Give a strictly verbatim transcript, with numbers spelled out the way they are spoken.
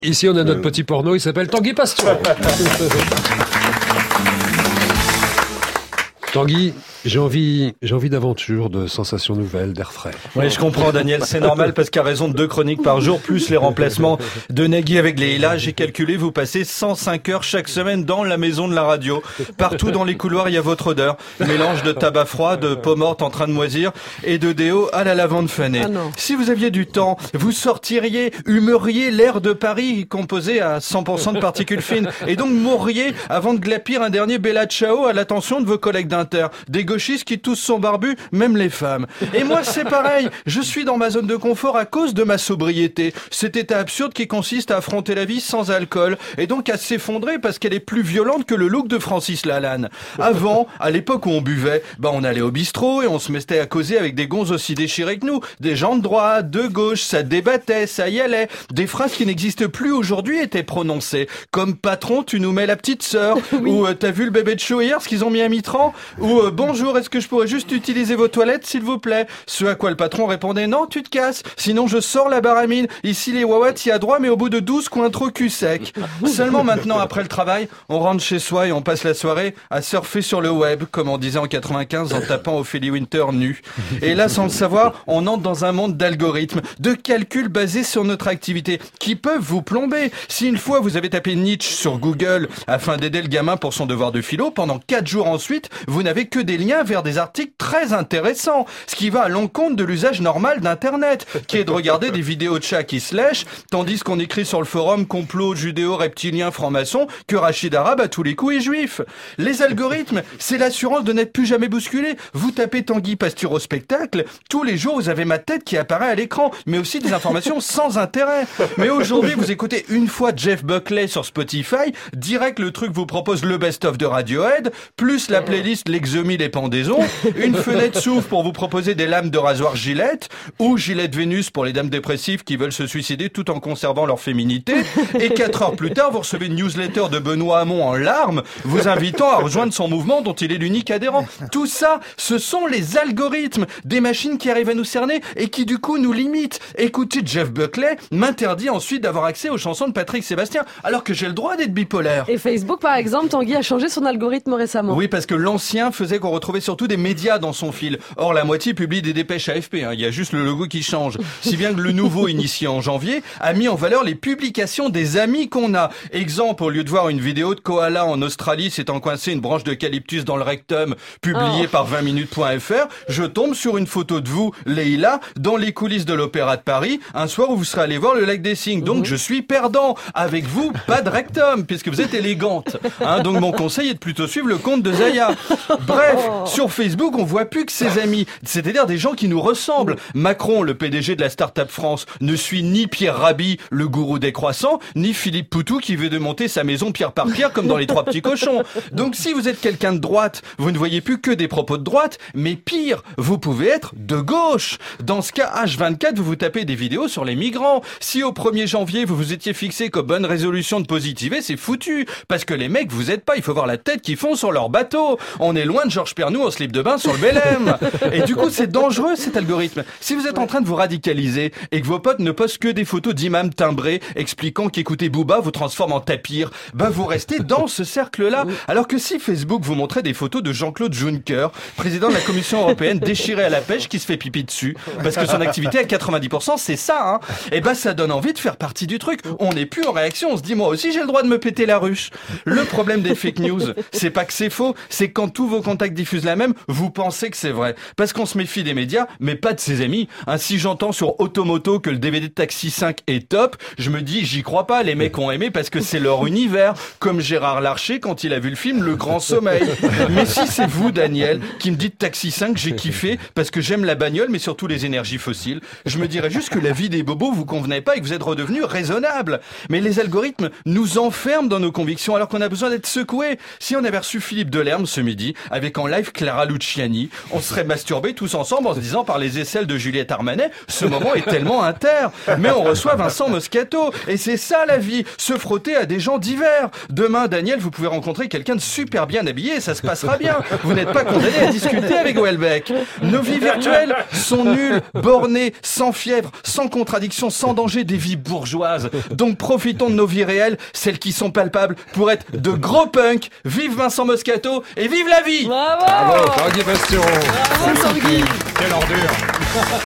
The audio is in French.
Ici, on a notre petit porno, il s'appelle Tanguy Pastor. Tanguy, j'ai envie, j'ai envie d'aventure, de sensations nouvelles, d'air frais. Oui, je comprends, Daniel, c'est normal parce qu'à raison de deux chroniques par jour, plus les remplacements de Nagui avec les Leïla, j'ai calculé, vous passez cent cinq heures chaque semaine dans la maison de la radio. Partout dans les couloirs, il y a votre odeur. Mélange de tabac froid, de peau morte en train de moisir et de déo à la lavande fanée. Ah si vous aviez du temps, vous sortiriez, humeriez l'air de Paris composé à cent pour cent de particules fines et donc mourriez avant de glapir un dernier Bella Ciao à l'attention de vos collègues d'Inter. Des gauchistes qui tous sont barbus, même les femmes. Et moi, c'est pareil. Je suis dans ma zone de confort à cause de ma sobriété. Cet état absurde qui consiste à affronter la vie sans alcool et donc à s'effondrer parce qu'elle est plus violente que le look de Francis Lalanne. Avant, à l'époque où on buvait, bah on allait au bistrot et on se mettait à causer avec des gonzes aussi déchirés que nous. Des gens de droite, de gauche, ça débattait, ça y allait. Des phrases qui n'existent plus aujourd'hui étaient prononcées. Comme patron, tu nous mets la petite sœur. Oui. Ou euh, t'as vu le bébé de show hier, ce qu'ils ont mis à Mitran. Ou euh, bonjour, est-ce que je pourrais juste utiliser vos toilettes, s'il vous plaît? Ce à quoi le patron répondait, non, tu te casses, sinon je sors la baramine. Ici, les wawats y a droit, mais au bout de douze coins trop cul sec. Seulement maintenant, après le travail, on rentre chez soi et on passe la soirée à surfer sur le web, comme on disait en quatre-vingt-quinze en tapant Ophélie Winter nue. Et là, sans le savoir, on entre dans un monde d'algorithmes, de calculs basés sur notre activité, qui peuvent vous plomber. Si une fois vous avez tapé Nietzsche sur Google afin d'aider le gamin pour son devoir de philo, pendant quatre jours ensuite, vous n'avez que des liens vers des articles très intéressants, ce qui va à l'encontre de l'usage normal d'Internet, qui est de regarder des vidéos de chats qui se lèchent, tandis qu'on écrit sur le forum complot judéo-reptilien franc-maçon que Rachid Arabe à tous les coups est juif. Les algorithmes, c'est l'assurance de n'être plus jamais bousculé. Vous tapez Tanguy Pastur au spectacle, tous les jours vous avez ma tête qui apparaît à l'écran, mais aussi des informations sans intérêt. Mais aujourd'hui, vous écoutez une fois Jeff Buckley sur Spotify, direct le truc vous propose le best-of de Radiohead, plus la playlist L'exomie les pendaisons, une fenêtre s'ouvre pour vous proposer des lames de rasoir Gillette, ou Gillette Vénus pour les dames dépressives qui veulent se suicider tout en conservant leur féminité, et quatre heures plus tard, vous recevez une newsletter de Benoît Hamon en larmes, vous invitant à rejoindre son mouvement dont il est l'unique adhérent. Tout ça, ce sont les algorithmes, des machines qui arrivent à nous cerner et qui du coup nous limitent. Écouter Jeff Buckley m'interdit ensuite d'avoir accès aux chansons de Patrick Sébastien, alors que j'ai le droit d'être bipolaire. Et Facebook, par exemple, Tanguy a changé son algorithme récemment. Oui, parce que l'ancien faisait qu'on retrouvait surtout des médias dans son fil. Or, la moitié publie des dépêches A F P, hein. Il y a juste le logo qui change. Si bien que le nouveau, initié en janvier, a mis en valeur les publications des amis qu'on a. Exemple, au lieu de voir une vidéo de koala en Australie s'étant coincé une branche d'eucalyptus dans le rectum, publiée oh. par vingt minutes point f r, je tombe sur une photo de vous, Leïla, dans les coulisses de l'Opéra de Paris, un soir où vous serez allé voir le lac des Cygnes. Donc, mmh. je suis perdant. Avec vous, pas de rectum, puisque vous êtes élégante. Hein, donc, mon conseil est de plutôt suivre le compte de Zaya. Bref, sur Facebook, on voit plus que ses amis, c'est-à-dire des gens qui nous ressemblent. Macron, le P D G de la Start-up France, ne suit ni Pierre Rabhi, le gourou des croissants, ni Philippe Poutou qui veut démonter sa maison pierre par pierre comme dans Les Trois Petits Cochons. Donc si vous êtes quelqu'un de droite, vous ne voyez plus que des propos de droite, mais pire, vous pouvez être de gauche. Dans ce cas, H vingt-quatre, vous vous tapez des vidéos sur les migrants. Si au premier janvier, vous vous étiez fixé comme bonne résolution de positiver, c'est foutu. Parce que les mecs, vous êtes pas, il faut voir la tête qu'ils font sur leur bateau. On est loin de Georges Pernou en slip de bain sur le Bélème. Et du coup, c'est dangereux, cet algorithme. Si vous êtes en train de vous radicaliser et que vos potes ne postent que des photos d'imams timbrés expliquant qu'écouter Booba vous transforme en tapir, ben vous restez dans ce cercle-là. Alors que si Facebook vous montrait des photos de Jean-Claude Juncker, président de la Commission européenne déchiré à la pêche qui se fait pipi dessus, parce que son activité à quatre-vingt-dix pour cent, c'est ça, hein. Et ben ça donne envie de faire partie du truc. On n'est plus en réaction, on se dit moi aussi j'ai le droit de me péter la ruche. Le problème des fake news, c'est pas que c'est faux, c'est quand tous vos contacts diffusent la même, vous pensez que c'est vrai. Parce qu'on se méfie des médias, mais pas de ses amis. Hein, si j'entends sur Automoto que le D V D de Taxi cinq est top, je me dis, j'y crois pas, les mecs ont aimé parce que c'est leur univers. Comme Gérard Larcher quand il a vu le film Le Grand Sommeil. Mais si c'est vous, Daniel, qui me dites Taxi cinq, j'ai kiffé parce que j'aime la bagnole, mais surtout les énergies fossiles, je me dirais juste que la vie des bobos vous convenait pas et que vous êtes redevenu raisonnable. Mais les algorithmes nous enferment dans nos convictions alors qu'on a besoin d'être secoués. Si on avait reçu Philippe Delerme ce midi, avec en live live Clara Luciani. On serait masturbés tous ensemble en se disant par les aisselles de Juliette Armanet, ce moment est tellement inter. Mais on reçoit Vincent Moscato. Et c'est ça la vie, se frotter à des gens divers. Demain, Daniel, vous pouvez rencontrer quelqu'un de super bien habillé et ça se passera bien. Vous n'êtes pas condamné à discuter avec Houellebecq. Nos vies virtuelles sont nulles, bornées, sans fièvre, sans contradiction, sans danger, des vies bourgeoises. Donc profitons de nos vies réelles, celles qui sont palpables, pour être de gros punks. Vive Vincent Moscato et vive la vie! Bravo! Bravo, Tanguy Bastion. Bravo, Tanguy! Quelle ordure.